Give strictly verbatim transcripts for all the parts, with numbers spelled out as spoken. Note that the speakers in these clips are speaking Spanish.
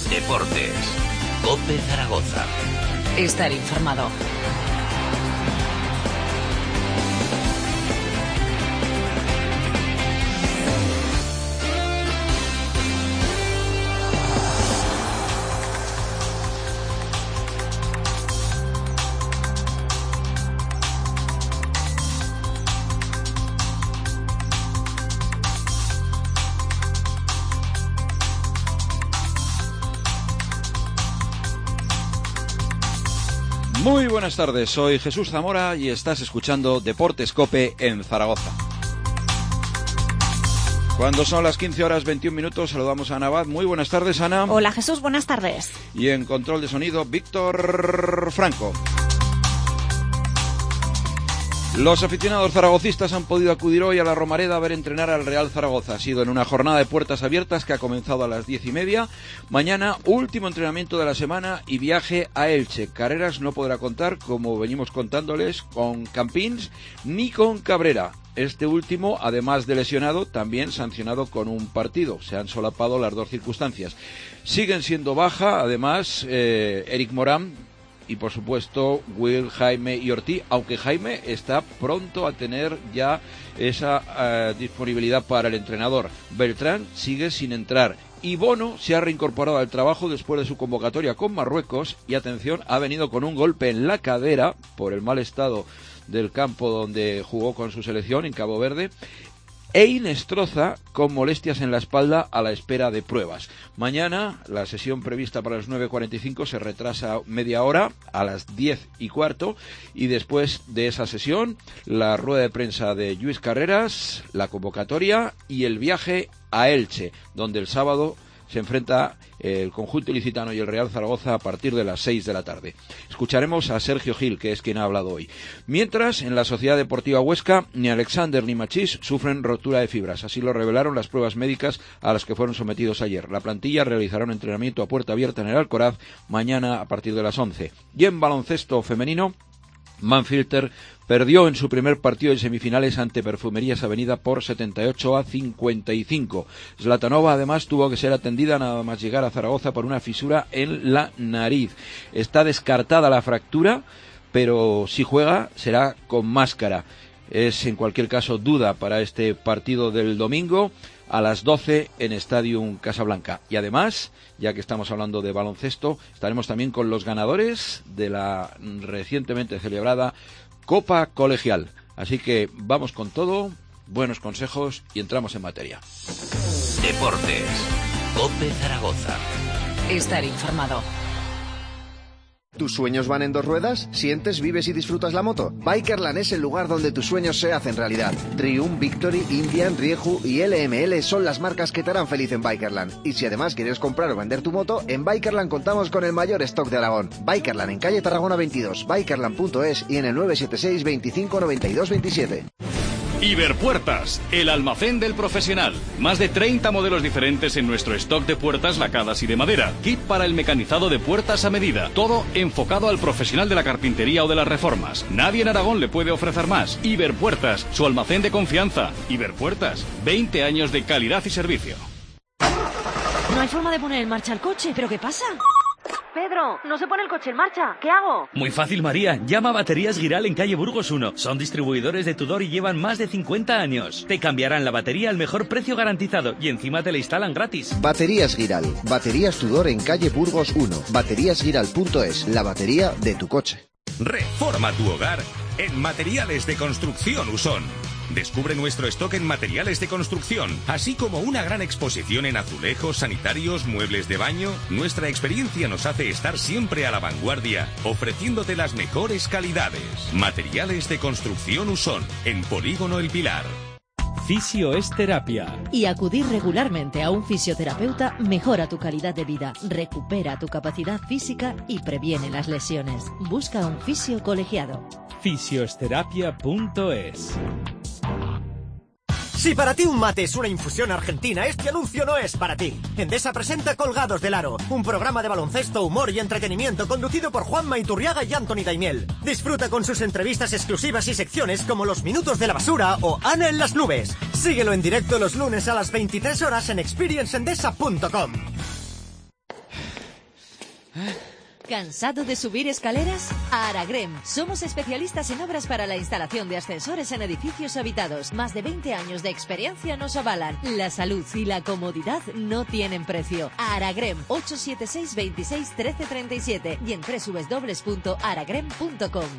Deportes. COPE Zaragoza. Estar informado. Muy buenas tardes, soy Jesús Zamora y estás escuchando Deportes COPE en Zaragoza. Cuando son las quince horas veintiún minutos, saludamos a Ana Abad. Muy buenas tardes, Ana. Hola, Jesús, buenas tardes. Y en control de sonido, Víctor Franco. Los aficionados zaragocistas han podido acudir hoy a la Romareda a ver entrenar al Real Zaragoza. Ha sido en una jornada de puertas abiertas que ha comenzado a las diez y media. Mañana, último entrenamiento de la semana y viaje a Elche. Carreras no podrá contar, como venimos contándoles, con Campins ni con Cabrera. Este último, además de lesionado, también sancionado con un partido. Se han solapado las dos circunstancias. Siguen siendo baja, además, eh, Eric Morán y, por supuesto, Will, Jaime y Ortiz, aunque Jaime está pronto a tener ya esa uh, disponibilidad para el entrenador. Beltrán sigue sin entrar. Y Bono se ha reincorporado al trabajo después de su convocatoria con Marruecos y, atención, ha venido con un golpe en la cadera por el mal estado del campo donde jugó con su selección en Cabo Verde. E Inestroza con molestias en la espalda a la espera de pruebas. Mañana la sesión prevista para las nueve cuarenta y cinco se retrasa media hora a las diez y cuarto y después de esa sesión la rueda de prensa de Lluís Carreras, la convocatoria y el viaje a Elche, donde el sábado se enfrenta el conjunto ilicitano y el Real Zaragoza a partir de las seis de la tarde. Escucharemos a Sergio Gil, que es quien ha hablado hoy. Mientras, en la Sociedad Deportiva Huesca, ni Alexander ni Machís sufren rotura de fibras. Así lo revelaron las pruebas médicas a las que fueron sometidos ayer. La plantilla realizará un entrenamiento a puerta abierta en el Alcoraz mañana a partir de las once. Y en baloncesto femenino, Manfilter perdió en su primer partido en semifinales ante Perfumerías Avenida por setenta y ocho a cincuenta y cinco. Zlatanova además tuvo que ser atendida nada más llegar a Zaragoza por una fisura en la nariz. Está descartada la fractura, pero si juega será con máscara. Es en cualquier caso duda para este partido del domingo a las doce en Stadium Casablanca. Y además, ya que estamos hablando de baloncesto, estaremos también con los ganadores de la recientemente celebrada Copa Colegial. Así que vamos con todo, buenos consejos y entramos en materia. Deportes. COPE Zaragoza. Estar informado. ¿Tus sueños van en dos ruedas? ¿Sientes, vives y disfrutas la moto? Bikerland es el lugar donde tus sueños se hacen realidad. Triumph, Victory, Indian, Rieju y L M L son las marcas que te harán feliz en Bikerland. Y si además quieres comprar o vender tu moto, en Bikerland contamos con el mayor stock de Aragón. Bikerland en calle Tarragona veintidós, bikerland punto es y en el nueve siete seis, veinticinco, noventa y dos, veintisiete. Iberpuertas, el almacén del profesional. Más de treinta modelos diferentes en nuestro stock de puertas lacadas y de madera. Kit para el mecanizado de puertas a medida. Todo enfocado al profesional de la carpintería o de las reformas. Nadie en Aragón le puede ofrecer más. Iberpuertas, su almacén de confianza. Iberpuertas, veinte años de calidad y servicio. No hay forma de poner en marcha el coche, ¿pero qué pasa? Pedro, no se pone el coche en marcha, ¿qué hago? Muy fácil, María, llama a Baterías Giral en calle Burgos uno. Son distribuidores de Tudor y llevan más de cincuenta años. Te cambiarán la batería al mejor precio garantizado y encima te la instalan gratis. Baterías Giral, Baterías Tudor en calle Burgos uno, baterías giral punto es, la batería de tu coche. Reforma tu hogar en Materiales de Construcción Usón. Descubre nuestro stock en materiales de construcción, así como una gran exposición en azulejos, sanitarios, muebles de baño. Nuestra experiencia nos hace estar siempre a la vanguardia, ofreciéndote las mejores calidades. Materiales de Construcción Usón, en Polígono El Pilar. Fisio es terapia. Y acudir regularmente a un fisioterapeuta mejora tu calidad de vida, recupera tu capacidad física y previene las lesiones. Busca un fisio colegiado. fisioterapia punto es. Si para ti un mate es una infusión argentina, este anuncio no es para ti. Endesa presenta Colgados del Aro, un programa de baloncesto, humor y entretenimiento conducido por Juanma Iturriaga y Anthony Daimiel. Disfruta con sus entrevistas exclusivas y secciones como Los Minutos de la Basura o Ana en las Nubes. Síguelo en directo los lunes a las veintitrés horas en experience endesa punto com. ¿Cansado de subir escaleras? Aragrem. Somos especialistas en obras para la instalación de ascensores en edificios habitados. Más de veinte años de experiencia nos avalan. La salud y la comodidad no tienen precio. Aragrem, ocho siete seis, veintiséis, trece treinta y siete y en doble u doble u doble u punto aragrem punto com.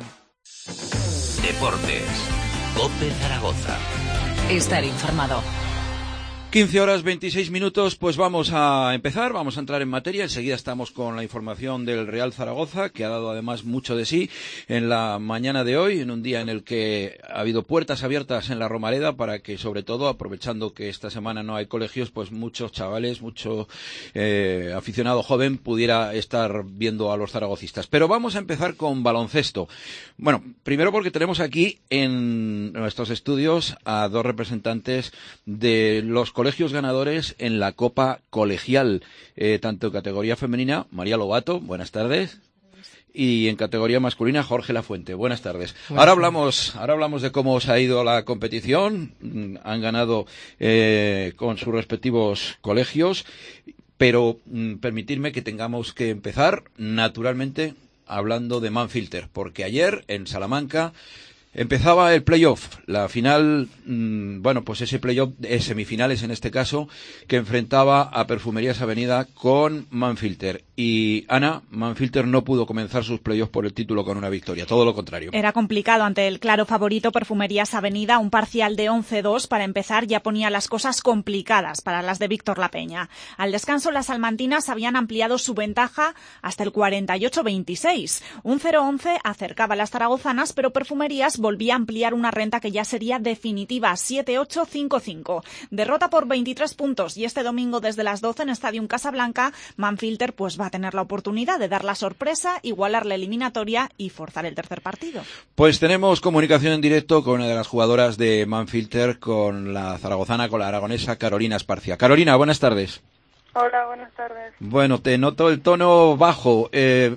Deportes. COPE Zaragoza. Estar informado. quince horas veintiséis minutos, pues vamos a empezar, vamos a entrar en materia. Enseguida estamos con la información del Real Zaragoza, que ha dado además mucho de sí en la mañana de hoy, en un día en el que ha habido puertas abiertas en la Romareda para que, sobre todo, aprovechando que esta semana no hay colegios, pues muchos chavales, mucho eh, aficionado joven pudiera estar viendo a los zaragocistas. Pero vamos a empezar con baloncesto. Bueno, primero porque tenemos aquí en nuestros estudios a dos representantes de los colegios ganadores en la Copa Colegial, eh, tanto en categoría femenina, María Lobato, buenas tardes, y en categoría masculina, Jorge Lafuente, buenas tardes. Buenas ahora hablamos, ahora hablamos de cómo os ha ido la competición, han ganado eh, con sus respectivos colegios, pero mm, permitidme que tengamos que empezar, naturalmente, hablando de Manfilter, porque ayer en Salamanca empezaba el playoff, la final, mmm, bueno, pues ese playoff, eh, semifinales en este caso, que enfrentaba a Perfumerías Avenida con Manfilter. Y Ana, Manfilter no pudo comenzar sus playoffs por el título con una victoria, todo lo contrario. Era complicado ante el claro favorito Perfumerías Avenida, un parcial de once dos para empezar ya ponía las cosas complicadas para las de Víctor La Peña. Al descanso las salmantinas habían ampliado su ventaja hasta el cuarenta y ocho veintiséis. Un cero once acercaba a las zaragozanas, pero Perfumerías volvía a ampliar una renta que ya sería definitiva, siete ocho cinco cinco. Derrota por veintitrés puntos y este domingo desde las doce en Stadium Casablanca, Manfilter pues va a tener la oportunidad de dar la sorpresa, igualar la eliminatoria y forzar el tercer partido. Pues tenemos comunicación en directo con una de las jugadoras de Manfilter, con la zaragozana, con la aragonesa Carolina Esparcia. Carolina, buenas tardes. Hola, buenas tardes. Bueno, te noto el tono bajo. Eh,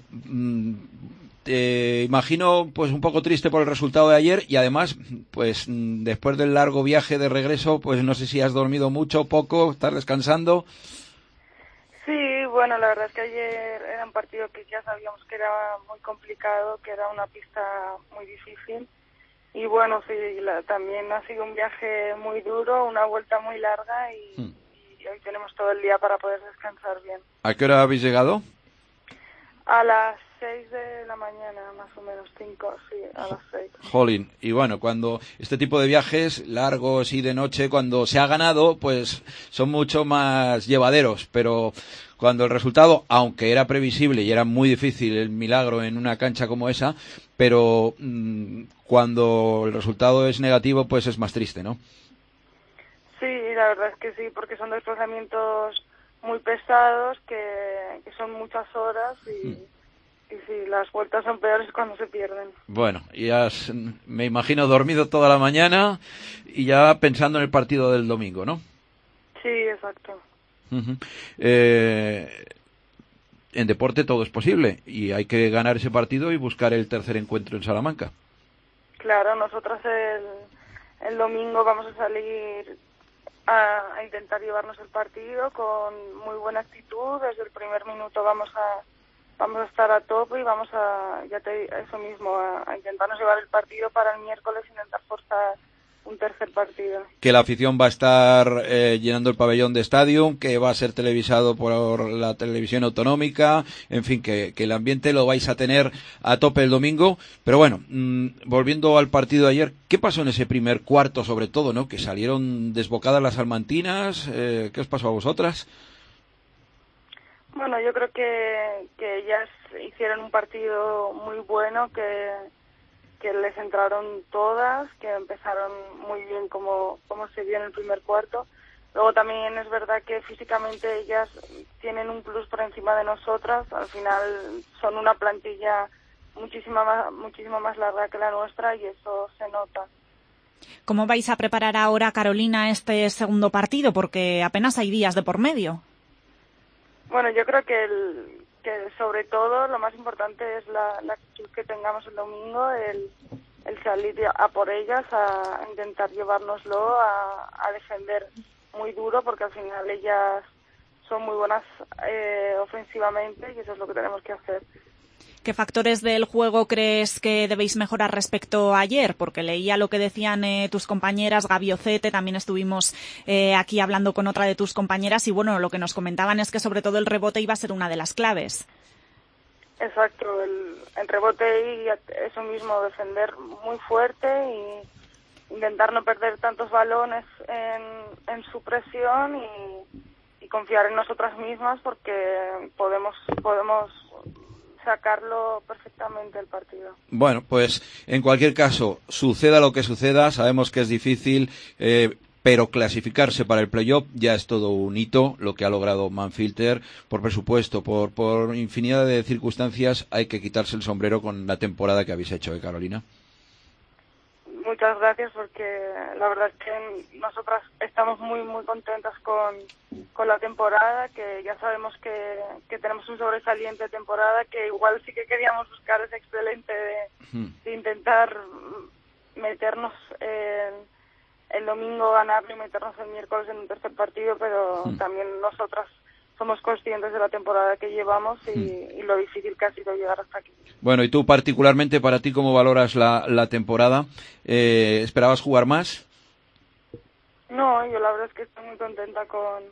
Te imagino pues un poco triste por el resultado de ayer y además pues después del largo viaje de regreso pues no sé si has dormido mucho, poco, estás descansando. Sí, bueno, la verdad es que ayer era un partido que ya sabíamos que era muy complicado, que era una pista muy difícil y bueno, sí, la, también ha sido un viaje muy duro, una vuelta muy larga y, hmm. y hoy tenemos todo el día para poder descansar bien. ¿A qué hora habéis llegado? A las seis de la mañana, más o menos, cinco, sí, a las seis. Jolín, y bueno, cuando este tipo de viajes largos y de noche, cuando se ha ganado, pues son mucho más llevaderos, pero cuando el resultado, aunque era previsible y era muy difícil el milagro en una cancha como esa, pero mmm, cuando el resultado es negativo, pues es más triste, ¿no? Sí, la verdad es que sí, porque son desplazamientos muy pesados, que, que son muchas horas y, mm. y sí, las vueltas son peores cuando se pierden. Bueno, y has, me imagino, dormido toda la mañana y ya pensando en el partido del domingo, ¿no? Sí, exacto. Uh-huh. Eh, en deporte todo es posible y hay que ganar ese partido y buscar el tercer encuentro en Salamanca. Claro, nosotras el, el domingo vamos a salir A, a intentar llevarnos el partido con muy buena actitud. Desde el primer minuto vamos a vamos a estar a tope y vamos a ya te, eso mismo a, a intentarnos llevar el partido para el miércoles, intentar forzar un tercer partido. Que la afición va a estar eh, llenando el pabellón de Stadium, que va a ser televisado por la televisión autonómica, en fin, que, que el ambiente lo vais a tener a tope el domingo. Pero bueno, mmm, volviendo al partido de ayer, ¿qué pasó en ese primer cuarto sobre todo, no? Que salieron desbocadas las salmantinas, eh, ¿qué os pasó a vosotras? Bueno, yo creo que, que ellas hicieron un partido muy bueno, que que les entraron todas, que empezaron muy bien como, como se vio en el primer cuarto. Luego también es verdad que físicamente ellas tienen un plus por encima de nosotras, al final son una plantilla muchísima más, muchísimo más larga que la nuestra y eso se nota. ¿Cómo vais a preparar ahora, Carolina, este segundo partido? Porque apenas hay días de por medio. Bueno, yo creo que el... que sobre todo lo más importante es la, la actitud que tengamos el domingo, el, el salir a por ellas, a, a intentar llevárnoslo, a, a defender muy duro, porque al final ellas son muy buenas eh, ofensivamente y eso es lo que tenemos que hacer. ¿Qué factores del juego crees que debéis mejorar respecto a ayer? Porque leía lo que decían eh, tus compañeras, Gabi Ocete, también estuvimos eh, aquí hablando con otra de tus compañeras y bueno, lo que nos comentaban es que sobre todo el rebote iba a ser una de las claves. Exacto, el, el rebote y eso mismo, defender muy fuerte y intentar no perder tantos balones en, en su presión y, y confiar en nosotras mismas porque podemos podemos sacarlo perfectamente el partido. Bueno, pues en cualquier caso, suceda lo que suceda, sabemos que es difícil, eh, pero clasificarse para el playoff ya es todo un hito, lo que ha logrado Manfilter, por presupuesto, por, por infinidad de circunstancias, hay que quitarse el sombrero con la temporada que habéis hecho, ¿eh, Carolina? Muchas gracias porque la verdad es que nosotras estamos muy muy contentas con, con la temporada, que ya sabemos que, que tenemos un sobresaliente temporada, que igual sí que queríamos buscar ese excelente de, hmm. de intentar meternos en, el domingo, ganarlo y meternos el miércoles en un tercer partido, pero hmm. también nosotras somos conscientes de la temporada que llevamos y, hmm. y lo difícil que ha sido llegar hasta aquí. Bueno, y tú particularmente, para ti, ¿cómo valoras la, la temporada? Eh, ¿Esperabas jugar más? No, yo la verdad es que estoy muy contenta con,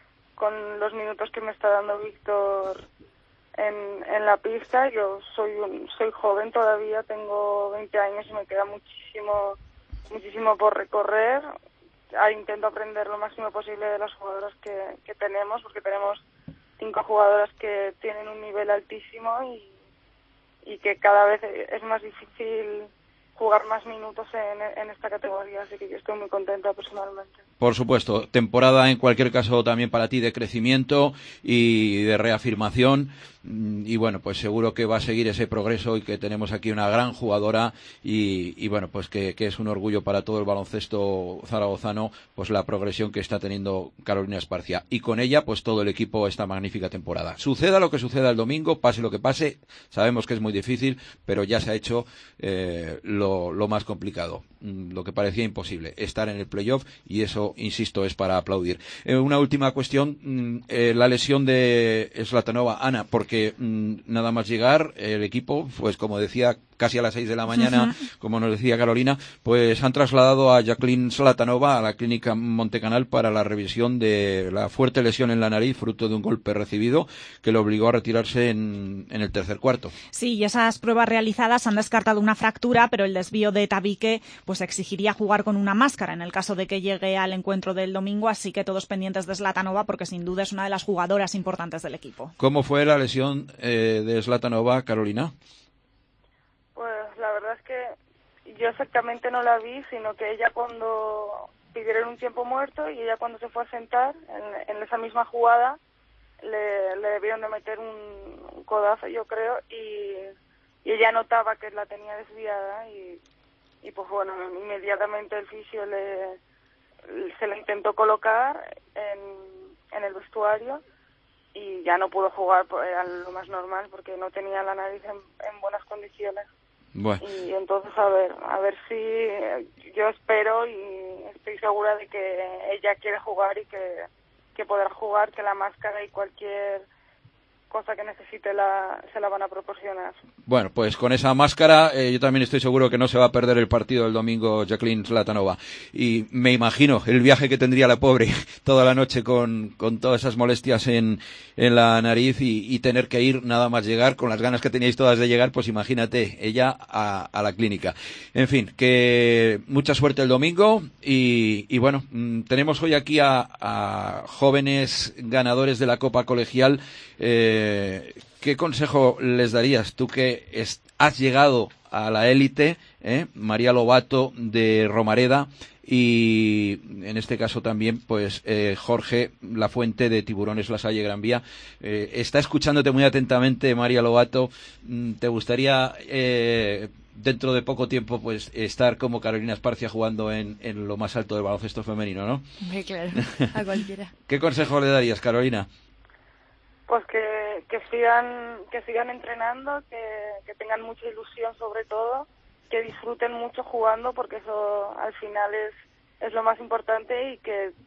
con los minutos que me está dando Víctor en, en la pista. Yo soy un, soy joven todavía, tengo veinte años y me queda muchísimo, muchísimo por recorrer. Ah, intento aprender lo máximo posible de las jugadoras que, que tenemos, porque tenemos cinco jugadoras que tienen un nivel altísimo y, y que cada vez es más difícil jugar más minutos en, en esta categoría, así que yo estoy muy contenta personalmente. Por supuesto, temporada en cualquier caso también para ti de crecimiento y de reafirmación, y bueno, pues seguro que va a seguir ese progreso y que tenemos aquí una gran jugadora y, y bueno, pues que, que es un orgullo para todo el baloncesto zaragozano, pues la progresión que está teniendo Carolina Esparcia, y con ella pues todo el equipo esta magnífica temporada. Suceda lo que suceda el domingo, pase lo que pase, sabemos que es muy difícil, pero ya se ha hecho eh, lo, lo más complicado, lo que parecía imposible, estar en el playoff, y eso, insisto, es para aplaudir. Eh, una última cuestión, eh, la lesión de Zlatanova, Ana, porque mm, nada más llegar el equipo, pues como decía, casi a las seis de la mañana, uh-huh. como nos decía Carolina, pues han trasladado a Jacqueline Zlatanova a la clínica Montecanal para la revisión de la fuerte lesión en la nariz, fruto de un golpe recibido que le obligó a retirarse en, en el tercer cuarto. Sí, y esas pruebas realizadas han descartado una fractura, pero el desvío de tabique pues exigiría jugar con una máscara en el caso de que llegue al encuentro del domingo, así que todos pendientes de Zlatanova porque sin duda es una de las jugadoras importantes del equipo. ¿Cómo fue la lesión eh, de Zlatanova, Carolina? Pues la verdad es que yo exactamente no la vi, sino que ella cuando pidieron un tiempo muerto y ella cuando se fue a sentar en, en esa misma jugada le, le debieron de meter un, un codazo, yo creo, y, y ella notaba que la tenía desviada y, y pues bueno, inmediatamente el fisio le, se la intentó colocar en, en el vestuario y ya no pudo jugar, era lo más normal porque no tenía la nariz en, en buenas condiciones. Bueno. Y entonces a ver, a ver si yo espero y estoy segura de que ella quiere jugar y que, que podrá jugar, que la máscara y cualquier cosa que necesite la, se la van a proporcionar. Bueno, pues con esa máscara eh, yo también estoy seguro que no se va a perder el partido del domingo Jacqueline Zlatanova. Y me imagino el viaje que tendría la pobre toda la noche con, con todas esas molestias en, en la nariz y, y tener que ir nada más llegar, con las ganas que teníais todas de llegar, pues imagínate, ella a, a la clínica. En fin, que mucha suerte el domingo y, y bueno, mmm, tenemos hoy aquí a, a jóvenes ganadores de la Copa Colegial. Eh, ¿Qué consejo les darías tú que es, has llegado a la élite, eh? María Lobato de Romareda y en este caso también pues eh, Jorge Lafuente de Tiburones La Salle Gran Vía. Eh, está escuchándote muy atentamente María Lobato. ¿Te gustaría eh, dentro de poco tiempo pues estar como Carolina Esparcia jugando en, en lo más alto del baloncesto femenino, no? Muy claro, a cualquiera. ¿Qué consejo le darías, Carolina? Pues que, que sigan que sigan entrenando, que, que tengan mucha ilusión sobre todo, que disfruten mucho jugando porque eso al final es, es lo más importante y que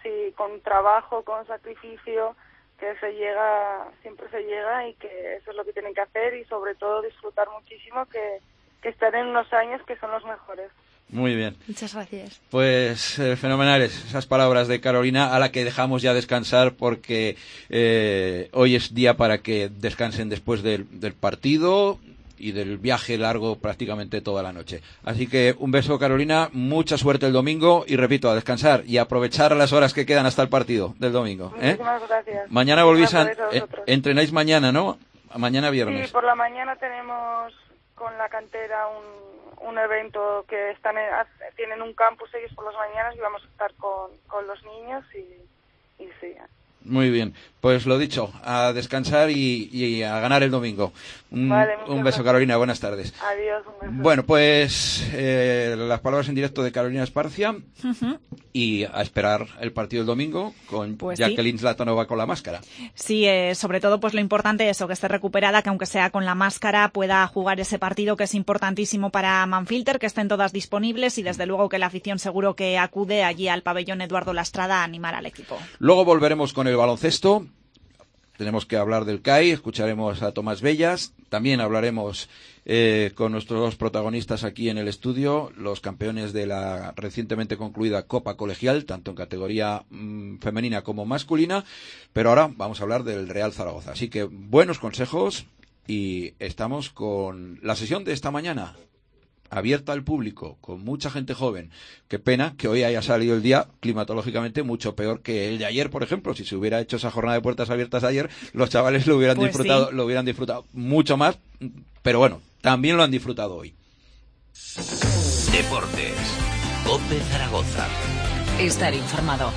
y con trabajo, con sacrificio, que se llega, siempre se llega, y que eso es lo que tienen que hacer, y sobre todo disfrutar muchísimo, que, que están en unos años que son los mejores. Muy bien. Muchas gracias. Pues eh, fenomenales esas palabras de Carolina, a la que dejamos ya descansar porque eh, hoy es día para que descansen después del, del partido y del viaje largo prácticamente toda la noche. Así que un beso, Carolina, mucha suerte el domingo y, repito, a descansar y a aprovechar las horas que quedan hasta el partido del domingo. ¿eh? Muchísimas gracias. Mañana volvéis a... a Eh, entrenáis mañana, ¿no? Mañana viernes. Sí, por la mañana tenemos con la cantera un, un evento que están en, tienen un campus ellos por las mañanas, y vamos a estar con, con los niños y, y sí. Muy bien, pues lo dicho, a descansar y, y a ganar el domingo. Un, vale, un beso, gracias. Carolina, buenas tardes. Adiós, un beso. Bueno, pues eh, las palabras en directo de Carolina Esparcia. Uh-huh. Y a esperar el partido del domingo con pues Jacqueline sí. Zlatanova con la máscara. Sí, eh, sobre todo pues lo importante es eso, que esté recuperada, que aunque sea con la máscara pueda jugar ese partido, que es importantísimo para Manfilter, que estén todas disponibles, y desde luego que la afición seguro que acude allí al pabellón Eduardo Lastrada a animar al equipo. Luego volveremos con el baloncesto. Tenemos que hablar del C A I, escucharemos a Tomás Bellas, también hablaremos eh, con nuestros dos protagonistas aquí en el estudio, los campeones de la recientemente concluida Copa Colegial, tanto en categoría mmm, femenina como masculina, pero ahora vamos a hablar del Real Zaragoza. Así que buenos consejos, y estamos con la sesión de esta mañana, abierta al público, con mucha gente joven. Qué pena que hoy haya salido el día climatológicamente mucho peor que el de ayer, por ejemplo. Si se hubiera hecho esa jornada de puertas abiertas ayer, los chavales lo hubieran pues disfrutado, sí. lo hubieran disfrutado mucho más, pero bueno, también lo han disfrutado hoy. Deportes. COPE Zaragoza. Estar informado.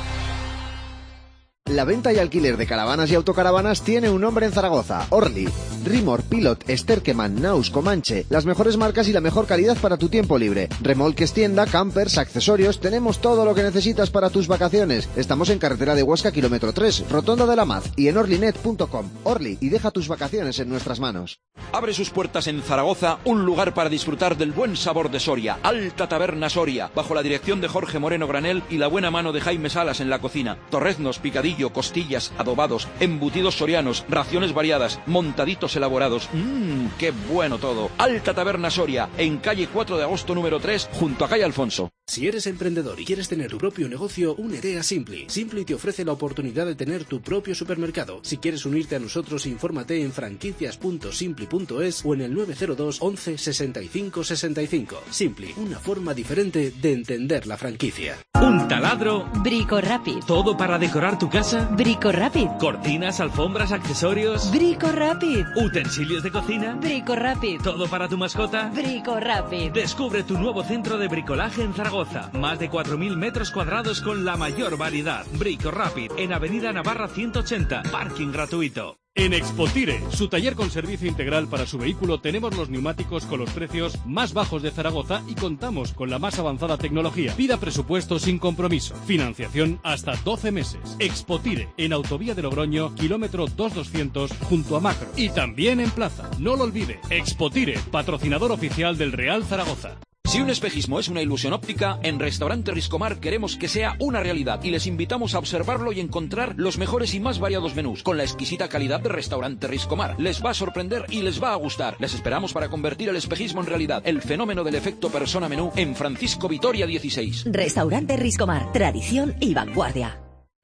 La venta y alquiler de caravanas y autocaravanas tiene un nombre en Zaragoza: Orly. Rimor, Pilot, Sterkeman, Naus, Comanche, las mejores marcas y la mejor calidad para tu tiempo libre. Remolques, tienda, campers, accesorios, tenemos todo lo que necesitas para tus vacaciones. Estamos en carretera de Huesca, kilómetro tres, Rotonda de la Maz, y en orlynet punto com. Orly, y deja tus vacaciones en nuestras manos. Abre sus puertas en Zaragoza un lugar para disfrutar del buen sabor de Soria, Alta Taberna Soria, bajo la dirección de Jorge Moreno Granel y la buena mano de Jaime Salas en la cocina. Torreznos, picadillo, costillas, adobados, embutidos sorianos, raciones variadas, montaditos elaborados. Mmm, qué bueno todo. Alta Taberna Soria, en calle cuatro de agosto número tres, junto a calle Alfonso. Si eres emprendedor y quieres tener tu propio negocio, únete a Simply. Simply te ofrece la oportunidad de tener tu propio supermercado. Si quieres unirte a nosotros, infórmate en franquicias punto simply punto es o en el nueve cero dos once sesenta y cinco sesenta y cinco. Simply, una forma diferente de entender la franquicia. Un taladro. Brico Rapid. Todo para decorar tu casa. Brico Rapid. Cortinas, alfombras, accesorios. Brico Rapid. Utensilios de cocina. Brico Rapid. Todo para tu mascota. Brico Rapid. Descubre tu nuevo centro de bricolaje en Zaragoza. Más de cuatro mil metros cuadrados con la mayor variedad. Brico Rapid, en Avenida Navarra ciento ochenta. Parking gratuito. En Expotire, su taller con servicio integral para su vehículo, tenemos los neumáticos con los precios más bajos de Zaragoza y contamos con la más avanzada tecnología. Pida presupuesto sin compromiso. Financiación hasta doce meses. Expotire, en Autovía de Logroño, kilómetro dos doscientos, junto a Macro. Y también en Plaza. No lo olvide. Expotire, patrocinador oficial del Real Zaragoza. Si un espejismo es una ilusión óptica, en Restaurante Riscomar queremos que sea una realidad y les invitamos a observarlo y encontrar los mejores y más variados menús con la exquisita calidad de Restaurante Riscomar. Les va a sorprender y les va a gustar. Les esperamos para convertir el espejismo en realidad. El fenómeno del efecto persona menú en Francisco Vitoria dieciséis. Restaurante Riscomar, tradición y vanguardia.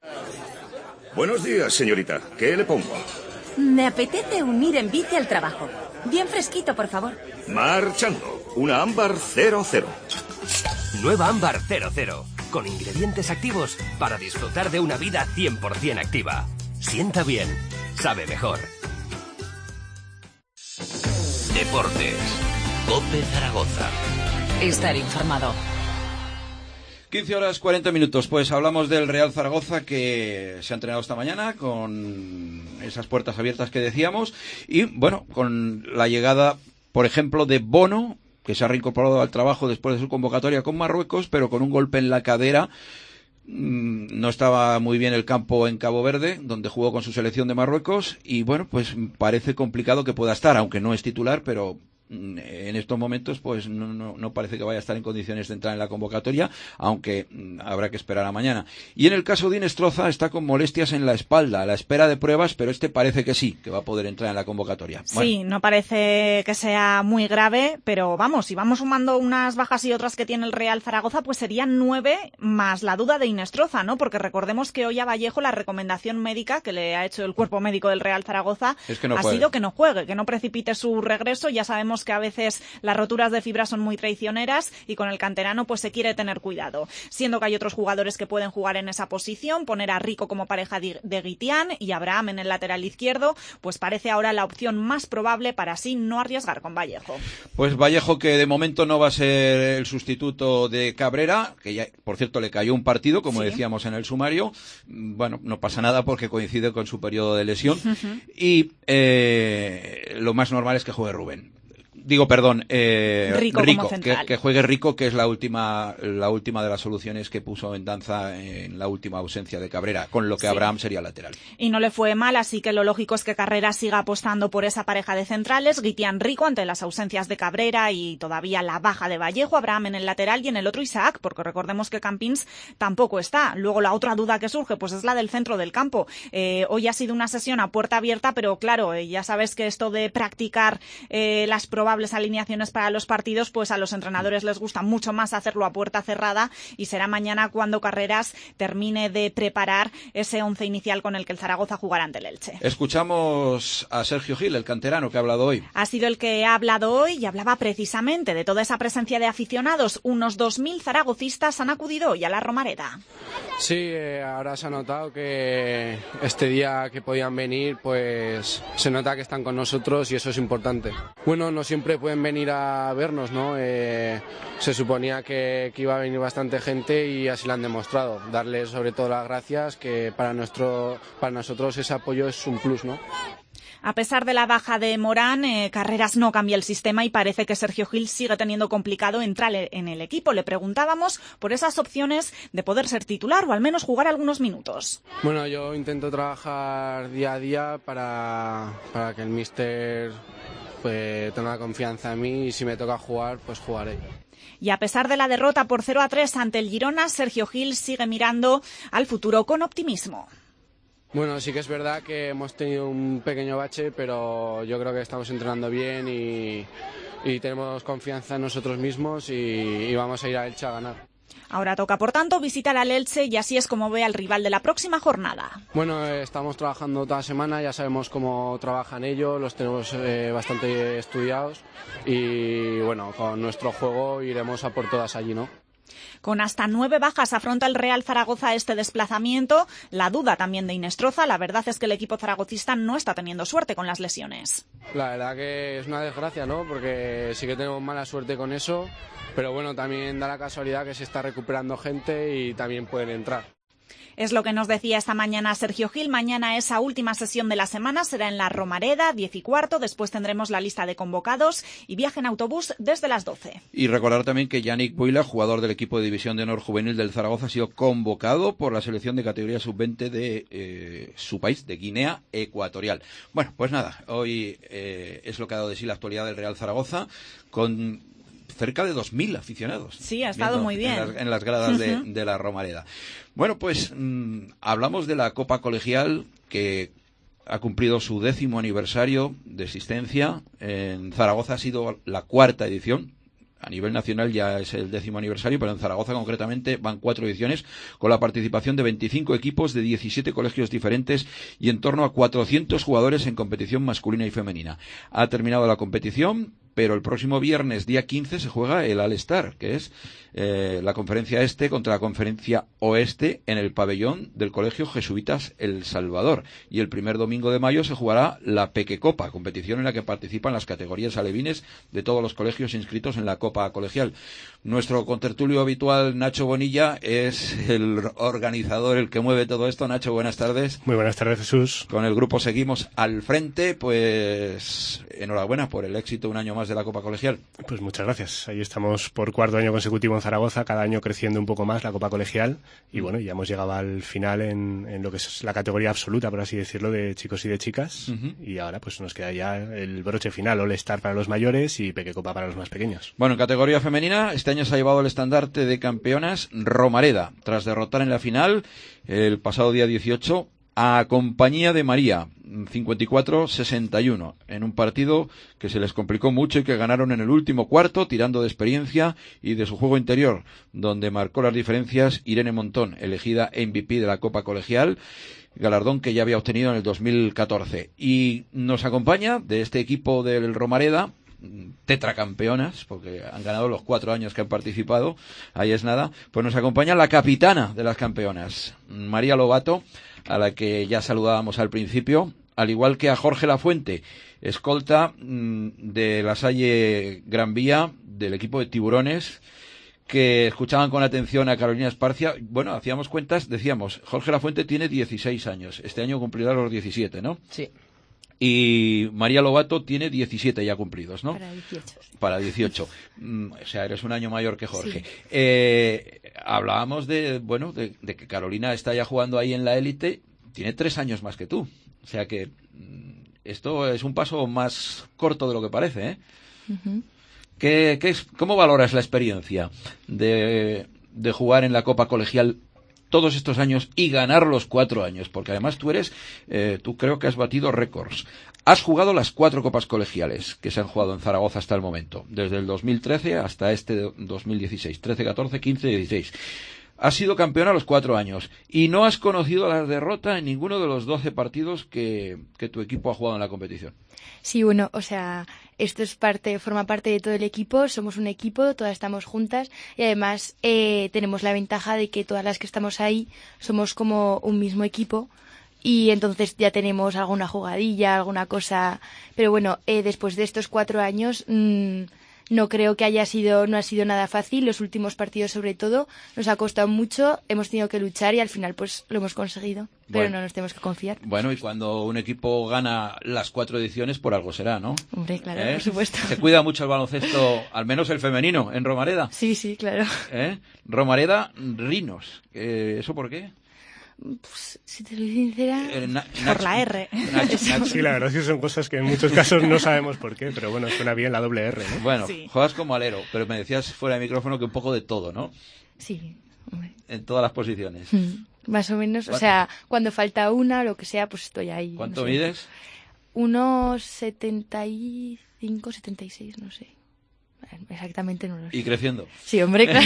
Buenos días, señorita. ¿Qué le pongo? Me apetece un ir en bici al trabajo. Bien fresquito, por favor. Marchando. Una ámbar cero cero. Nueva ámbar cero cero. Con ingredientes activos para disfrutar de una vida cien por ciento activa. Sienta bien. Sabe mejor. Deportes. COPE Zaragoza. Estar informado. quince horas cuarenta minutos, pues hablamos del Real Zaragoza, que se ha entrenado esta mañana con esas puertas abiertas que decíamos y bueno, con la llegada, por ejemplo, de Bono, que se ha reincorporado al trabajo después de su convocatoria con Marruecos, pero con un golpe en la cadera. No estaba muy bien el campo en Cabo Verde, donde jugó con su selección de Marruecos, y bueno, pues parece complicado que pueda estar, aunque no es titular, pero en estos momentos pues no, no, no parece que vaya a estar en condiciones de entrar en la convocatoria, aunque habrá que esperar a mañana. Y en el caso de Inestroza está con molestias en la espalda, a la espera de pruebas, pero este parece que sí, que va a poder entrar en la convocatoria. Sí, Bueno. no parece que sea muy grave, pero vamos, si vamos sumando unas bajas y otras que tiene el Real Zaragoza, pues serían nueve más la duda de Inestroza, ¿no? Porque recordemos que hoy a Vallejo la recomendación médica que le ha hecho el cuerpo médico del Real Zaragoza es que no ha juegue. sido que no juegue, que no precipite su regreso. Ya sabemos que a veces las roturas de fibra son muy traicioneras y con el canterano pues se quiere tener cuidado. Siendo que hay otros jugadores que pueden jugar en esa posición, poner a Rico como pareja de, de Guitián y Abraham en el lateral izquierdo, pues parece ahora la opción más probable para así no arriesgar con Vallejo. Pues Vallejo, que de momento no va a ser el sustituto de Cabrera, que ya, por cierto, le cayó un partido, como Sí. decíamos en el sumario. Bueno, no pasa nada porque coincide con su periodo de lesión. Uh-huh. Y eh, lo más normal es que juegue Rubén. Digo, perdón, eh, Rico como central. que, que juegue Rico, que es la última la última de las soluciones que puso en danza en la última ausencia de Cabrera, con lo que Sí. Abraham sería lateral. Y no le fue mal, así que lo lógico es que Carreras siga apostando por esa pareja de centrales, Guitián Rico ante las ausencias de Cabrera y todavía la baja de Vallejo, Abraham en el lateral y en el otro Isaac, porque recordemos que Campins tampoco está. Luego la otra duda que surge pues es la del centro del campo. Eh, hoy ha sido una sesión a puerta abierta, pero claro, eh, ya sabes que esto de practicar eh, las probables alineaciones para los partidos, pues a los entrenadores les gusta mucho más hacerlo a puerta cerrada y será mañana cuando Carreras termine de preparar ese once inicial con el que el Zaragoza jugará ante el Elche. Escuchamos a Sergio Gil, el canterano que ha hablado hoy. Ha sido el que ha hablado hoy y hablaba precisamente de toda esa presencia de aficionados. Unos dos mil zaragocistas han acudido hoy a la Romareda. Sí, eh, ahora se ha notado que este día que podían venir, pues se nota que están con nosotros y eso es importante. Bueno, no siempre pueden venir a vernos, ¿no? Eh, se suponía que, que iba a venir bastante gente y así lo han demostrado. Darles sobre todo las gracias, que para, nuestro, para nosotros ese apoyo es un plus, ¿no? A pesar de la baja de Morán, eh, Carreras no cambia el sistema y parece que Sergio Gil sigue teniendo complicado entrar en el equipo. Le preguntábamos por esas opciones de poder ser titular o al menos jugar algunos minutos. Bueno, yo intento trabajar día a día para, para que el míster pues, tenga confianza en mí y si me toca jugar, pues jugaré. Y a pesar de la derrota por cero a tres ante el Girona, Sergio Gil sigue mirando al futuro con optimismo. Bueno, sí que es verdad que hemos tenido un pequeño bache, pero yo creo que estamos entrenando bien y, y tenemos confianza en nosotros mismos y, y vamos a ir a Elche a ganar. Ahora toca, por tanto, visitar al Elche y así es como ve al rival de la próxima jornada. Bueno, eh, estamos trabajando toda semana, ya sabemos cómo trabajan ellos, los tenemos eh, bastante estudiados y bueno, con nuestro juego iremos a por todas allí, ¿no? Con hasta nueve bajas afronta el Real Zaragoza este desplazamiento. La duda también de Inestroza. La verdad es que el equipo zaragocista no está teniendo suerte con las lesiones. La verdad que es una desgracia, ¿no? Porque sí que tenemos mala suerte con eso, pero bueno, también da la casualidad que se está recuperando gente y también pueden entrar. Es lo que nos decía esta mañana Sergio Gil. Mañana esa última sesión de la semana será en la Romareda, diez y cuarto. Después tendremos la lista de convocados y viaje en autobús desde las doce. Y recordar también que Yannick Buila, jugador del equipo de División de Honor Juvenil del Zaragoza, ha sido convocado por la selección de categoría sub veinte de eh, su país, de Guinea Ecuatorial. Bueno, pues nada, hoy eh, es lo que ha dado de sí la actualidad del Real Zaragoza, con cerca de dos mil aficionados. Sí, ha estado muy bien. En las, en las gradas de, Uh-huh. de la Romareda. Bueno, pues mmm, hablamos de la Copa Colegial, que ha cumplido su décimo aniversario de existencia. En Zaragoza ha sido la cuarta edición. A nivel nacional ya es el décimo aniversario, pero en Zaragoza concretamente van cuatro ediciones, con la participación de veinticinco equipos de diecisiete colegios diferentes y en torno a cuatrocientos jugadores en competición masculina y femenina. Ha terminado la competición, pero el próximo viernes, día quince, se juega el All-Star, que es eh, la conferencia este contra la conferencia oeste en el pabellón del Colegio Jesuitas El Salvador. Y el primer domingo de mayo se jugará la Pequecopa, competición en la que participan las categorías alevines de todos los colegios inscritos en la Copa Colegial. Nuestro contertulio habitual, Nacho Bonilla, es el organizador, el que mueve todo esto. Nacho, buenas tardes. Muy buenas tardes, Jesús. Con el grupo seguimos al frente, pues enhorabuena por el éxito un año más más de la Copa Colegial. Pues muchas gracias. Ahí estamos por cuarto año consecutivo en Zaragoza, cada año creciendo un poco más la Copa Colegial y bueno, ya hemos llegado al final en, en lo que es la categoría absoluta, por así decirlo, de chicos y de chicas. Uh-huh. Y ahora pues nos queda ya el broche final, All Star para los mayores y Pequecopa para los más pequeños. Bueno, en categoría femenina, este año se ha llevado el estandarte de campeonas Romareda, tras derrotar en la final el pasado día dieciocho a Compañía de María, cincuenta y cuatro a sesenta y uno, en un partido que se les complicó mucho y que ganaron en el último cuarto, tirando de experiencia y de su juego interior, donde marcó las diferencias Irene Montón, elegida M V P de la Copa Colegial, galardón que ya había obtenido en el dos mil catorce. Y nos acompaña de este equipo del Romareda, tetracampeonas, porque han ganado los cuatro años que han participado, ahí es nada, pues nos acompaña la capitana de las campeonas, María Lobato, a la que ya saludábamos al principio, al igual que a Jorge Lafuente, escolta mmm, de la Salle Gran Vía, del equipo de Tiburones, que escuchaban con atención a Carolina Esparcia. Bueno, hacíamos cuentas, decíamos, Jorge Lafuente tiene dieciséis años, este año cumplirá los diecisiete, ¿no? Sí. Y María Lobato tiene diecisiete ya cumplidos, ¿no? Para dieciocho. Para dieciocho. Mm, o sea, eres un año mayor que Jorge. Sí. Eh, hablábamos de, bueno, de, de que Carolina está ya jugando ahí en la élite, tiene tres años más que tú. O sea que mm, esto es un paso más corto de lo que parece, ¿eh? Uh-huh. ¿Qué, qué es, ¿Cómo valoras la experiencia de, de jugar en la Copa Colegial todos estos años y ganar los cuatro años? Porque además tú eres, eh, tú creo que has batido récords. Has jugado las cuatro copas colegiales que se han jugado en Zaragoza hasta el momento, desde el dos mil trece hasta este dos mil dieciséis, trece, catorce, quince, dieciséis. Has sido campeona los cuatro años y no has conocido la derrota en ninguno de los doce partidos que, que tu equipo ha jugado en la competición. Sí, bueno, o sea, esto es parte, forma parte de todo el equipo, somos un equipo, todas estamos juntas y además eh, tenemos la ventaja de que todas las que estamos ahí somos como un mismo equipo y entonces ya tenemos alguna jugadilla, alguna cosa, pero bueno, eh, después de estos cuatro años mmm, no creo que haya sido, no ha sido nada fácil, los últimos partidos sobre todo, nos ha costado mucho, hemos tenido que luchar y al final pues lo hemos conseguido, pero bueno, no nos tenemos que confiar. Bueno, y cuando un equipo gana las cuatro ediciones, por algo será, ¿no? Hombre, claro, ¿Eh? por supuesto. Se cuida mucho el baloncesto, al menos el femenino, en Romareda. Sí, sí, claro. ¿Eh? Romareda Rinos, eh, ¿eso por qué? Pues, si te soy sincera, eh, na, por la R. Nach, Nach, sí, la verdad es que son cosas que en muchos casos no sabemos por qué, pero bueno, suena bien la doble R, ¿no? Bueno, sí. Juegas como alero, pero me decías fuera de micrófono que un poco de todo, ¿no? Sí, hombre. En todas las posiciones. Mm, más o menos, o sea, cuando falta una o lo que sea, pues estoy ahí. ¿Cuánto no sé. mides? Unos setenta y cinco, setenta y seis, no sé. Exactamente no lo sé. ¿Y creciendo? Sí, hombre, claro.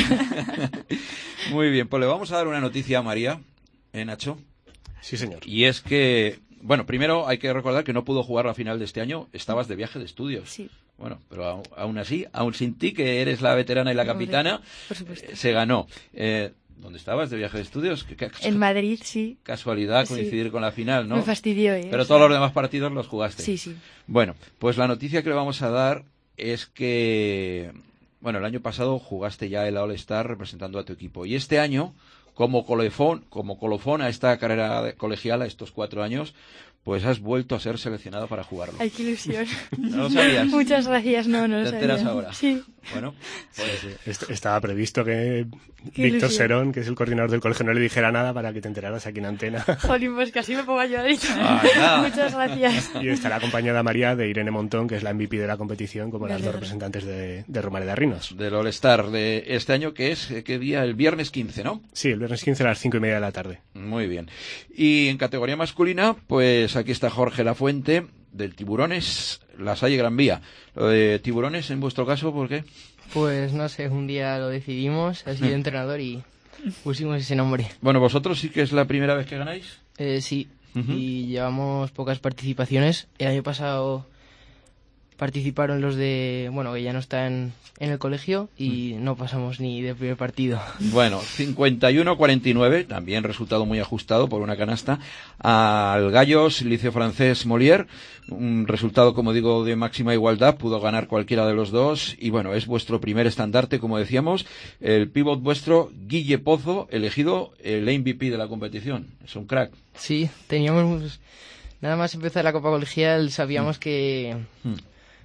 Muy bien, pues le vamos a dar una noticia a María, ¿eh, Nacho? Sí, señor. Y es que, bueno, primero hay que recordar que no pudo jugar la final de este año, estabas de viaje de estudios. Sí. Bueno, pero aún, aún así, aún sin ti, que eres la veterana y la capitana, por supuesto. Eh, se ganó. Eh, ¿Dónde estabas de viaje de estudios? ¿Qué, qué, en Madrid, sí. Casualidad coincidir sí. con la final, ¿no? Me fastidió, ¿eh? Pero o todos sea... los demás partidos los jugaste. Sí, sí. Bueno, pues la noticia que le vamos a dar es que, bueno, el año pasado jugaste ya el All Star representando a tu equipo. Y este año, como colofón, como colofón a esta carrera de colegial, a estos cuatro años, pues has vuelto a ser seleccionado para jugarlo. Ay, qué ilusión. ¿No lo sabías? Muchas gracias, no, no lo ¿Te sabía. enteras ahora? Sí. Bueno, pues... Estaba previsto que Víctor Serón, que es el coordinador del colegio, no le dijera nada para que te enteraras aquí en antena. Jolín, pues casi me pongo a llorar. Ah, muchas gracias. Y estará acompañada María de Irene Montón, que es la M V P de la competición, como las dos representantes de, de Romareda Rinos. Del All Star de este año, que es, ¿qué día? El viernes quince, ¿no? Sí, el viernes quince a las cinco y media de la tarde. Muy bien. Y en categoría masculina, pues aquí está Jorge Lafuente, del Tiburones, la Salle Gran Vía. Lo de Tiburones, en vuestro caso, ¿por qué? Pues no sé, un día lo decidimos, así de entrenador, y pusimos ese nombre. Bueno, ¿vosotros sí que es la primera vez que ganáis? Eh, sí, uh-huh. Y llevamos pocas participaciones. El año pasado participaron los de, bueno, que ya no están en el colegio y no pasamos ni del primer partido. Bueno, cincuenta y uno a cuarenta y nueve, también resultado muy ajustado por una canasta, al Gallos Liceo Francés Molière, un resultado, como digo, de máxima igualdad, pudo ganar cualquiera de los dos, y bueno, es vuestro primer estandarte, como decíamos, el pívot vuestro, Guille Pozo, elegido el M V P de la competición, es un crack. Sí, teníamos, nada más empezar la Copa Colegial, sabíamos mm. que... Mm.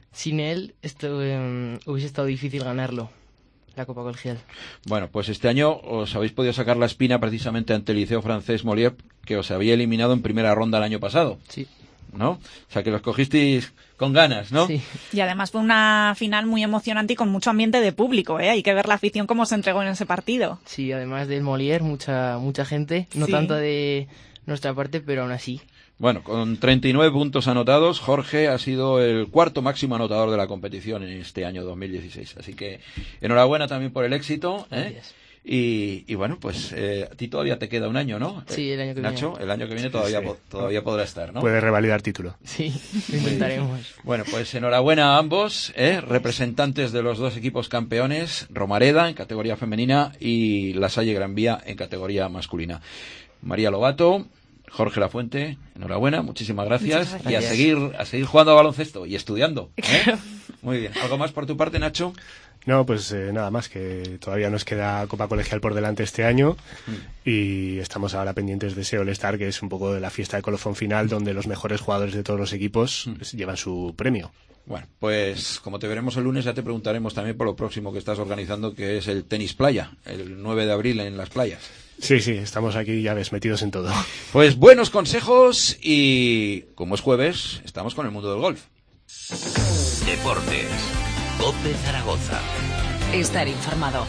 Sin él esto, eh, hubiese estado difícil ganarlo, la Copa Colegial. Bueno, pues este año os habéis podido sacar la espina precisamente ante el Liceo Francés Molière, que os había eliminado en primera ronda el año pasado. Sí. ¿No? O sea, que los cogisteis con ganas, ¿no? Sí. Y además fue una final muy emocionante y con mucho ambiente de público, ¿eh? Hay que ver la afición cómo se entregó en ese partido. Sí, además del Molière, mucha mucha gente, no Sí. tanto de nuestra parte, pero aún así. Bueno, con treinta y nueve puntos anotados, Jorge ha sido el cuarto máximo anotador de la competición en este año dos mil dieciséis. Así que enhorabuena también por el éxito, ¿eh? Gracias. Y, y bueno, pues eh, a ti todavía te queda un año, ¿no? Sí, el año que Nacho, viene. el año que viene todavía Sí. po- todavía podrá estar, ¿no? Puede revalidar título. Sí, lo intentaremos. Bueno, pues enhorabuena a ambos, ¿eh? Representantes de los dos equipos campeones, Romareda en categoría femenina y La Salle Gran Vía en categoría masculina. María Lobato, Jorge Lafuente, enhorabuena, muchísimas gracias, Muchas y a gracias. seguir a seguir jugando a baloncesto y estudiando, ¿eh? Muy bien. ¿Algo más por tu parte, Nacho? No, pues eh, nada más, que todavía nos queda Copa Colegial por delante este año y estamos ahora pendientes de ese All-Star, que es un poco de la fiesta de colofón final, donde los mejores jugadores de todos los equipos pues, llevan su premio. Bueno, pues como te veremos el lunes, ya te preguntaremos también por lo próximo que estás organizando, que es el tenis playa, el nueve de abril en las playas. Sí, sí, estamos aquí, ya ves, metidos en todo. Pues buenos consejos y, como es jueves, estamos con el mundo del golf. Deportes. COPE Zaragoza. Estar informado.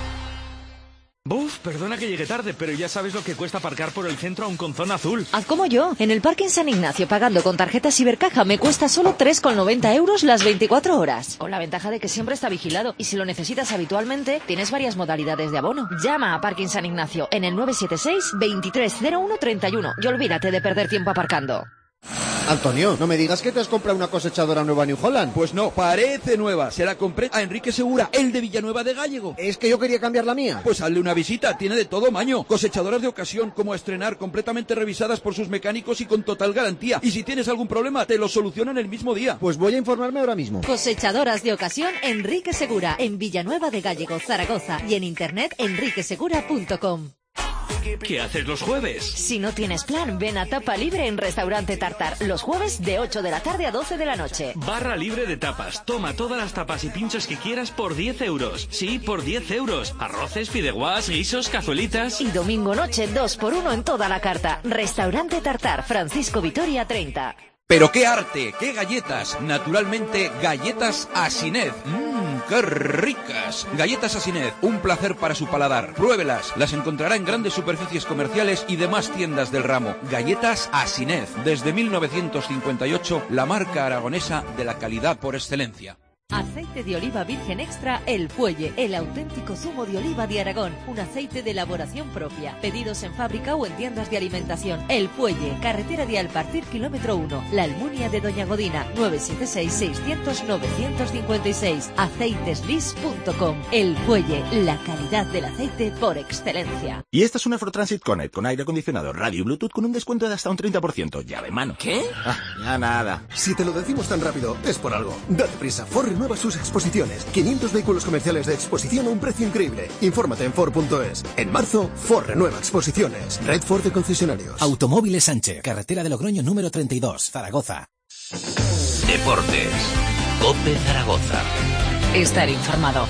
Buf, perdona que llegue tarde, pero ya sabes lo que cuesta aparcar por el centro aún con zona azul. Haz como yo. En el Parking San Ignacio, pagando con tarjeta Cibercaja, me cuesta solo tres con noventa euros las veinticuatro horas. Con la ventaja de que siempre está vigilado. Y si lo necesitas habitualmente, tienes varias modalidades de abono. Llama a Parking San Ignacio en el nueve siete seis, veintitrés cero uno treinta y uno y olvídate de perder tiempo aparcando. Antonio, no me digas que te has comprado una cosechadora nueva New Holland. Pues no, parece nueva. Se la compré a Enrique Segura, el de Villanueva de Gállego. Es que yo quería cambiar la mía. Pues hazle una visita, tiene de todo maño. Cosechadoras de ocasión, como a estrenar, completamente revisadas por sus mecánicos y con total garantía. Y si tienes algún problema, te lo solucionan el mismo día. Pues voy a informarme ahora mismo. Cosechadoras de ocasión Enrique Segura, en Villanueva de Gállego, Zaragoza, y en internet enrique segura punto com. ¿Qué haces los jueves? Si no tienes plan, ven a Tapa Libre en Restaurante Tartar, los jueves de ocho de la tarde a doce de la noche. Barra libre de tapas. Toma todas las tapas y pinchos que quieras por diez euros. Sí, por diez euros. Arroces, fideuás, guisos, cazuelitas. Y domingo noche, dos por uno en toda la carta. Restaurante Tartar, Francisco Vitoria treinta. Pero qué arte, qué galletas. Naturalmente, galletas Asinet. Mmm, qué ricas. Galletas Asinet, un placer para su paladar. Pruébelas. Las encontrará en grandes superficies comerciales y demás tiendas del ramo. Galletas Asinet. Desde mil novecientos cincuenta y ocho, la marca aragonesa de la calidad por excelencia. Aceite de oliva virgen extra El Fuelle, el auténtico zumo de oliva de Aragón, un aceite de elaboración propia. Pedidos en fábrica o en tiendas de alimentación. El Fuelle, carretera de Alpartir, kilómetro uno, La Almunia de Doña Godina, nueve siete seis, seiscientos, novecientos cincuenta y seis, aceiteslis punto com. El Fuelle, la calidad del aceite por excelencia. Y esta es una Transit Connect con aire acondicionado, radio y Bluetooth con un descuento de hasta un treinta por ciento. Llave en mano. ¿Qué? Ah, ya nada. Si te lo decimos tan rápido, es por algo. Date prisa, Ford renueva sus exposiciones. quinientos vehículos comerciales de exposición a un precio increíble. Infórmate en Ford punto es. En marzo, Ford renueva exposiciones. Red Ford de concesionarios. Automóviles Sánchez, carretera de Logroño número treinta y dos, Zaragoza. Deportes. COPE Zaragoza. Estar informado.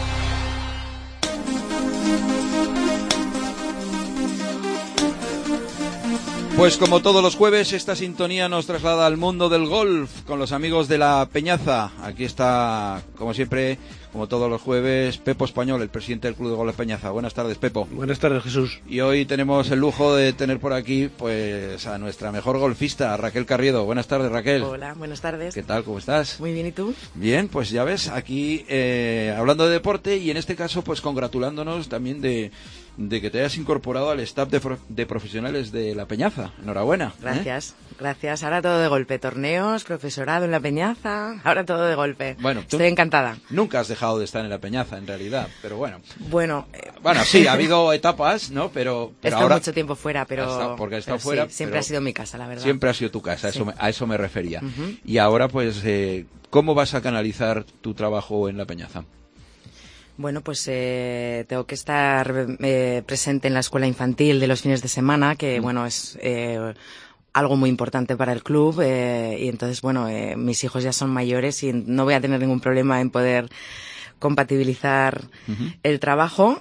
Pues como todos los jueves, esta sintonía nos traslada al mundo del golf con los amigos de la Peñaza. Aquí está, como siempre, como todos los jueves, Pepo Español, el presidente del Club de Golf Peñaza. Buenas tardes, Pepo. Buenas tardes, Jesús. Y hoy tenemos el lujo de tener por aquí pues a nuestra mejor golfista, Raquel Carriedo. Buenas tardes, Raquel. Hola, buenas tardes. ¿Qué tal? ¿Cómo estás? Muy bien, ¿y tú? Bien, pues ya ves, aquí eh, hablando de deporte y en este caso pues congratulándonos también de... de que te hayas incorporado al staff de, pro- de profesionales de la Peñaza. Enhorabuena. Gracias, ¿eh? Gracias. Ahora todo de golpe. Torneos, profesorado en la Peñaza, ahora todo de golpe. Bueno, tú estoy encantada. Nunca has dejado de estar en la Peñaza, en realidad, pero bueno. Bueno, eh... bueno, sí, ha habido etapas, ¿no? Pero, pero he estado ahora... mucho tiempo fuera, pero... Ha estado, porque ha estado pero fuera, sí, siempre pero ha sido mi casa, la verdad. Siempre ha sido tu casa, Sí. eso me, a eso me refería. Uh-huh. Y ahora, pues, eh, ¿cómo vas a canalizar tu trabajo en la Peñaza? Bueno, pues eh, tengo que estar eh, presente en la escuela infantil de los fines de semana, que, mm. bueno, es... Eh, algo muy importante para el club eh, y entonces, bueno, eh, mis hijos ya son mayores y no voy a tener ningún problema en poder compatibilizar uh-huh. el trabajo.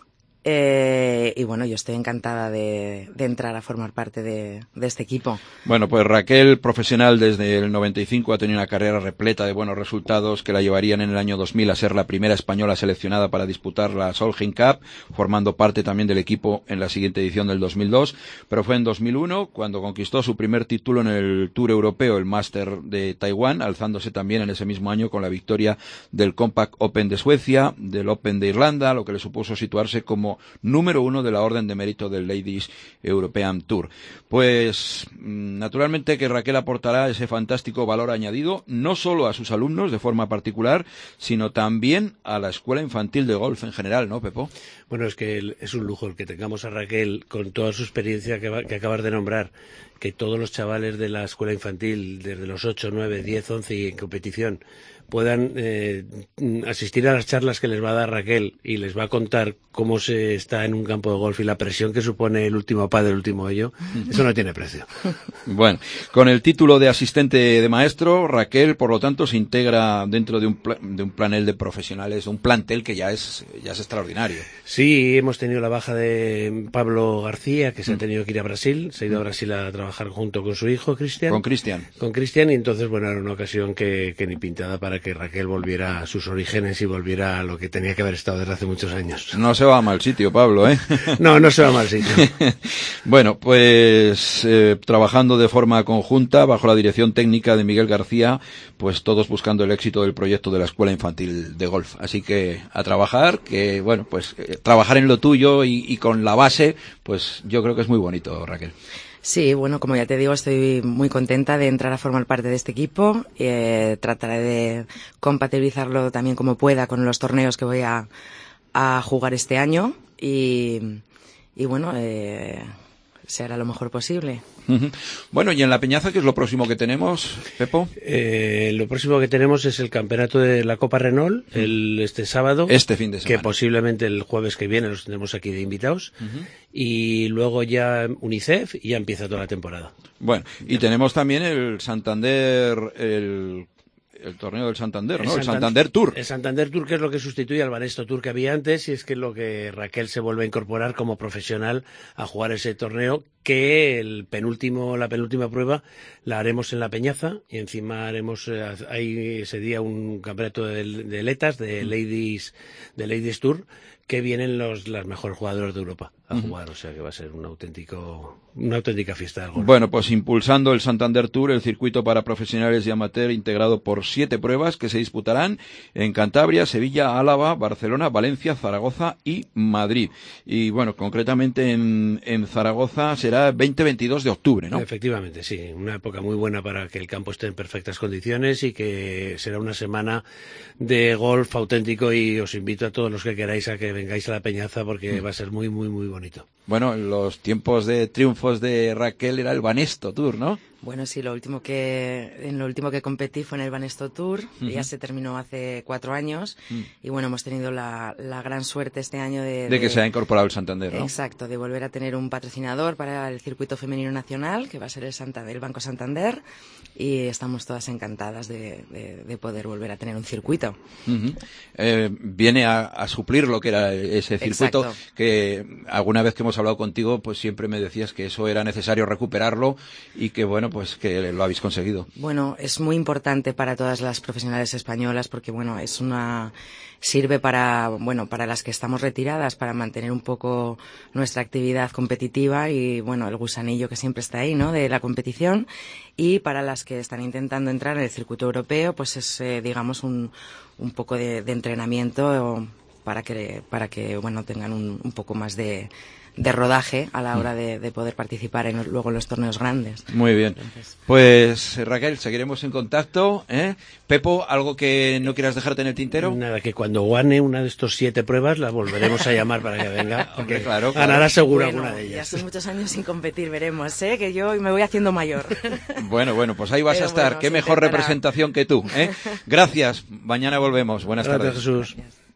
Eh, y bueno, yo estoy encantada de, de entrar a formar parte de, de este equipo. Bueno, pues Raquel, profesional desde el noventa y cinco, ha tenido una carrera repleta de buenos resultados que la llevarían en el año dos mil a ser la primera española seleccionada para disputar la Solheim Cup, formando parte también del equipo en la siguiente edición del dos mil dos, pero fue en dos mil uno cuando conquistó su primer título en el Tour Europeo, el Master de Taiwán, alzándose también en ese mismo año con la victoria del Compact Open de Suecia, del Open de Irlanda, lo que le supuso situarse como número uno de la Orden de Mérito del Ladies European Tour. Pues naturalmente que Raquel aportará ese fantástico valor añadido no solo a sus alumnos de forma particular, sino también a la escuela infantil de golf en general, ¿no, Pepo? Bueno, es que es un lujo el que tengamos a Raquel con toda su experiencia que, va, que acabas de nombrar, que todos los chavales de la escuela infantil, desde los ocho, nueve, diez, once y en competición, puedan eh, asistir a las charlas que les va a dar Raquel y les va a contar cómo se está en un campo de golf y la presión que supone el último pa del último hoyo, eso no tiene precio. Bueno, con el título de asistente de maestro, Raquel, por lo tanto, se integra dentro de un, pla- de un plantel de profesionales, un plantel que ya es, ya es extraordinario. Sí, hemos tenido la baja de Pablo García, que se ha tenido que ir a Brasil, se ha ido a Brasil a trabajar junto con su hijo, Cristian. Con Cristian. Con Cristian, y entonces, bueno, era una ocasión que, que ni pintada para que Raquel volviera a sus orígenes y volviera a lo que tenía que haber estado desde hace muchos años. No se va a mal sitio, Pablo, ¿eh? No, no se va a mal sitio. Bueno, pues eh, trabajando de forma conjunta bajo la dirección técnica de Miguel García, pues todos buscando el éxito del proyecto de la Escuela Infantil de Golf. Así que a trabajar, que bueno, pues eh, trabajar en lo tuyo y, y con la base, pues yo creo que es muy bonito, Raquel. Sí, bueno, como ya te digo, estoy muy contenta de entrar a formar parte de este equipo. Eh, trataré de compatibilizarlo también como pueda con los torneos que voy a, a jugar este año y, y bueno, eh, se hará lo mejor posible. Uh-huh. Bueno, y en La Peñaza, ¿qué es lo próximo que tenemos, Pepo? Eh, lo próximo que tenemos es el campeonato de la Copa Renault, uh-huh. el, este sábado. Este fin de semana. Que posiblemente el jueves que viene los tendremos aquí de invitados. Uh-huh. Y luego ya UNICEF y ya empieza toda la temporada. Bueno, y ya. Tenemos también el Santander, el... el torneo del Santander, ¿no? El, el Santander Tour. El Santander Tour, que es lo que sustituye al Banesto Tour que había antes, y es que es lo que Raquel se vuelve a incorporar como profesional a jugar ese torneo, que el penúltimo, la penúltima prueba la haremos en La Peñaza, y encima haremos eh, ahí ese día un campeonato de, de letas, de Ladies, de Ladies Tour, que vienen los las mejores jugadores de Europa a uh-huh. jugar, o sea que va a ser un auténtico una auténtica fiesta del golf. Bueno, pues impulsando el Santander Tour, el circuito para profesionales y amateur integrado por siete pruebas que se disputarán en Cantabria, Sevilla, Álava, Barcelona, Valencia, Zaragoza y Madrid. Y bueno, concretamente en, en Zaragoza será veinte veintidós de octubre, ¿no? Efectivamente, sí, una época muy buena para que el campo esté en perfectas condiciones y que será una semana de golf auténtico, y os invito a todos los que queráis a que vengáis a La Peñaza porque mm. va a ser muy, muy, muy bonito. Bueno, en los tiempos de triunfos de Raquel era el Banesto Tour, ¿no? Bueno, sí, lo último que, en lo último que competí fue en el Banesto Tour, uh-huh. ya se terminó hace cuatro años, uh-huh. y bueno, hemos tenido la, la gran suerte este año de... De, de que se ha incorporado el Santander, ¿no? Exacto, de volver a tener un patrocinador para el circuito femenino nacional, que va a ser el, Santander, el Banco Santander, y estamos todas encantadas de, de, de poder volver a tener un circuito. Uh-huh. Eh, viene a, a suplir lo que era ese circuito. Exacto. Que alguna vez que hemos hablado contigo, pues siempre me decías que eso era necesario recuperarlo y que, bueno, pues que lo habéis conseguido. Bueno, es muy importante para todas las profesionales españolas porque, bueno, es una... sirve para, bueno, para las que estamos retiradas, para mantener un poco nuestra actividad competitiva y, bueno, el gusanillo que siempre está ahí, ¿no?, de la competición, y para las que están intentando entrar en el circuito europeo, pues es, eh, digamos, un, un poco de, de entrenamiento para que, para que, bueno, tengan un, un poco más de, de rodaje a la hora de, de poder participar en, luego en los torneos grandes. Muy bien. Entonces, pues Raquel, seguiremos en contacto, ¿eh? Pepo, ¿algo que no quieras dejarte en el tintero? Nada, que cuando gane una de estos siete pruebas la volveremos a llamar para que venga, porque Hombre, claro, ganará claro. seguro bueno, alguna de ellas. Ya son muchos años sin competir, veremos, ¿eh? Que yo me voy haciendo mayor. Bueno, bueno, pues ahí vas Pero a estar. Bueno, Qué mejor intentará. representación que tú, ¿eh? Gracias. Mañana volvemos. Buenas Gracias, tardes. Jesús. Gracias.